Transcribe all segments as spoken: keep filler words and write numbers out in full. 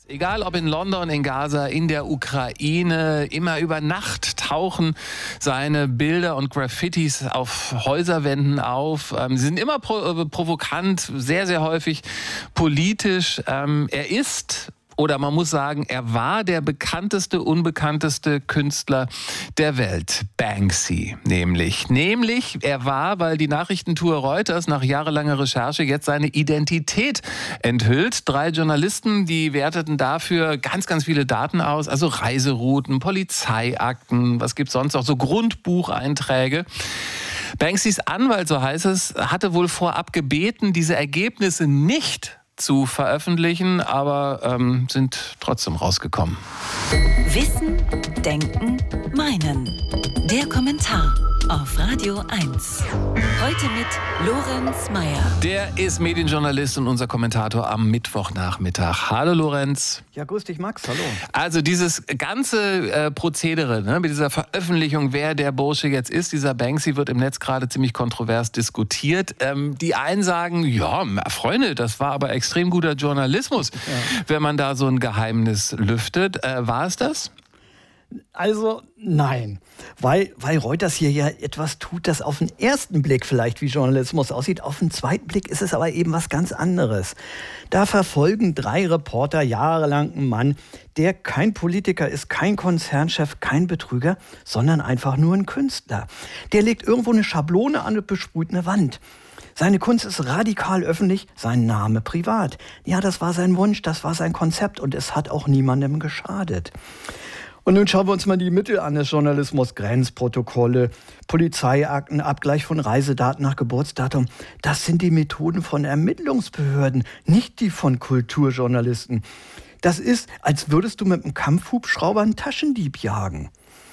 Egal ob in London, in Gaza, in der Ukraine, immer über Nacht tauchen seine Bilder und Graffitis auf Häuserwänden auf. Ähm, sie sind immer pro- äh, provokant, sehr, sehr häufig politisch. Ähm, er ist... Oder man muss sagen, er war der bekannteste, unbekannteste Künstler der Welt. Banksy nämlich. Nämlich, er war, weil die Nachrichtentour Reuters nach jahrelanger Recherche jetzt seine Identität enthüllt. Drei Journalisten, die werteten dafür ganz, ganz viele Daten aus. Also Reiserouten, Polizeiakten, was gibt's sonst noch, so Grundbucheinträge. Banksys Anwalt, so heißt es, hatte wohl vorab gebeten, diese Ergebnisse nicht zu veröffentlichen, aber ähm, sind trotzdem rausgekommen. Wissen, Denken, Meinen. Der Kommentar auf Radio eins. Heute mit Lorenz Meyer. Der ist Medienjournalist und unser Kommentator am Mittwochnachmittag. Hallo Lorenz. Ja, grüß dich Max, hallo. Also dieses ganze äh, Prozedere, ne, mit dieser Veröffentlichung, wer der Bursche jetzt ist, dieser Banksy, wird im Netz gerade ziemlich kontrovers diskutiert. Ähm, die einen sagen, ja, Freunde, das war aber extrem guter Journalismus, ja, wenn man da so ein Geheimnis lüftet. Äh, war es das? Also nein, weil, weil Reuters hier ja etwas tut, das auf den ersten Blick vielleicht wie Journalismus aussieht. Auf den zweiten Blick ist es aber eben was ganz anderes. Da verfolgen drei Reporter jahrelang einen Mann, der kein Politiker ist, kein Konzernchef, kein Betrüger, sondern einfach nur ein Künstler. Der legt irgendwo eine Schablone an eine besprühte Wand. Seine Kunst ist radikal öffentlich, sein Name privat. Ja, das war sein Wunsch, das war sein Konzept und es hat auch niemandem geschadet. Und nun schauen wir uns mal die Mittel an des Journalismus. Grenzprotokolle, Polizeiakten, Abgleich von Reisedaten nach Geburtsdatum. Das sind die Methoden von Ermittlungsbehörden, nicht die von Kulturjournalisten. Das ist, als würdest du mit einem Kampfhubschrauber einen Taschendieb jagen.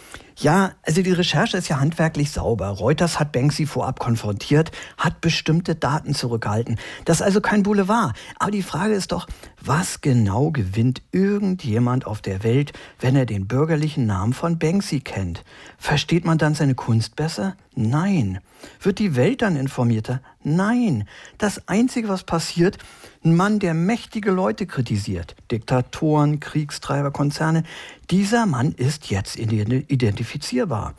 Ja, also die Recherche ist ja handwerklich sauber. Reuters hat Banksy vorab konfrontiert, hat bestimmte Daten zurückgehalten. Das ist also kein Boulevard. Aber die Frage ist doch, was genau gewinnt irgendjemand auf der Welt, wenn er den bürgerlichen Namen von Banksy kennt? Versteht man dann seine Kunst besser? Nein. Wird die Welt dann informierter? Nein. Das Einzige, was passiert, ein Mann, der mächtige Leute kritisiert, Diktatoren, Kriegstreiber, Konzerne, dieser Mann ist jetzt identifizierbar.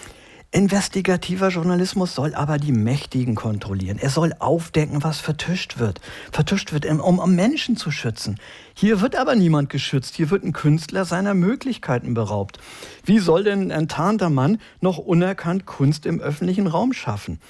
Investigativer Journalismus soll aber die Mächtigen kontrollieren. Er soll aufdecken, was vertuscht wird. Vertuscht wird, um, um Menschen zu schützen. Hier wird aber niemand geschützt. Hier wird ein Künstler seiner Möglichkeiten beraubt. Wie soll denn ein enttarnter Mann noch unerkannt Kunst im öffentlichen Raum schaffen?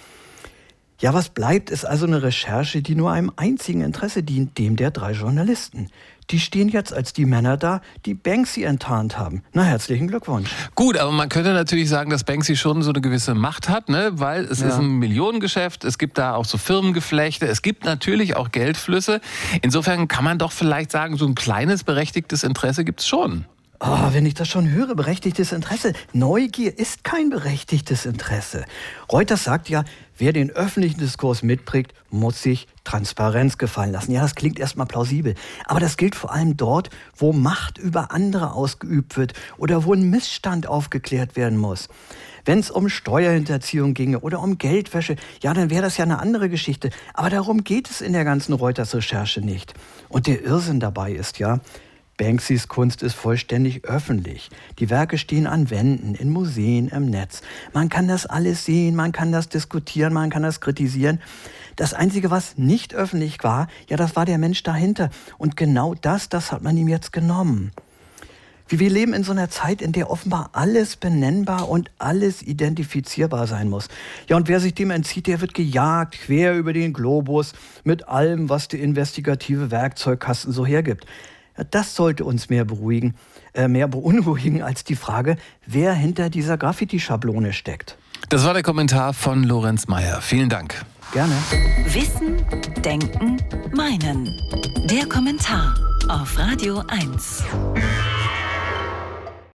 Ja, was bleibt, ist also eine Recherche, die nur einem einzigen Interesse dient, dem der drei Journalisten. Die stehen jetzt als die Männer da, die Banksy enttarnt haben. Na, herzlichen Glückwunsch. Gut, aber man könnte natürlich sagen, dass Banksy schon so eine gewisse Macht hat, ne? Weil es ja. ist ein Millionengeschäft, es gibt da auch so Firmengeflechte, es gibt natürlich auch Geldflüsse. Insofern kann man doch vielleicht sagen, so ein kleines berechtigtes Interesse gibt's schon. Oh, wenn ich das schon höre, berechtigtes Interesse. Neugier ist kein berechtigtes Interesse. Reuters sagt ja, wer den öffentlichen Diskurs mitprägt, muss sich Transparenz gefallen lassen. Ja, das klingt erstmal plausibel. Aber das gilt vor allem dort, wo Macht über andere ausgeübt wird oder wo ein Missstand aufgeklärt werden muss. Wenn es um Steuerhinterziehung ginge oder um Geldwäsche, ja, dann wäre das ja eine andere Geschichte. Aber darum geht es in der ganzen Reuters-Recherche nicht. Und der Irrsinn dabei ist ja, Banksys Kunst ist vollständig öffentlich. Die Werke stehen an Wänden, in Museen, im Netz. Man kann das alles sehen, man kann das diskutieren, man kann das kritisieren. Das Einzige, was nicht öffentlich war, ja, das war der Mensch dahinter. Und genau das, das hat man ihm jetzt genommen. Wir leben in so einer Zeit, in der offenbar alles benennbar und alles identifizierbar sein muss. Ja, und wer sich dem entzieht, der wird gejagt, quer über den Globus, mit allem, was der investigative Werkzeugkasten so hergibt. Das sollte uns mehr beruhigen, äh, mehr beunruhigen als die Frage, wer hinter dieser Graffiti-Schablone steckt. Das war der Kommentar von Lorenz Meyer. Vielen Dank. Gerne. Wissen, Denken, Meinen. Der Kommentar auf Radio eins.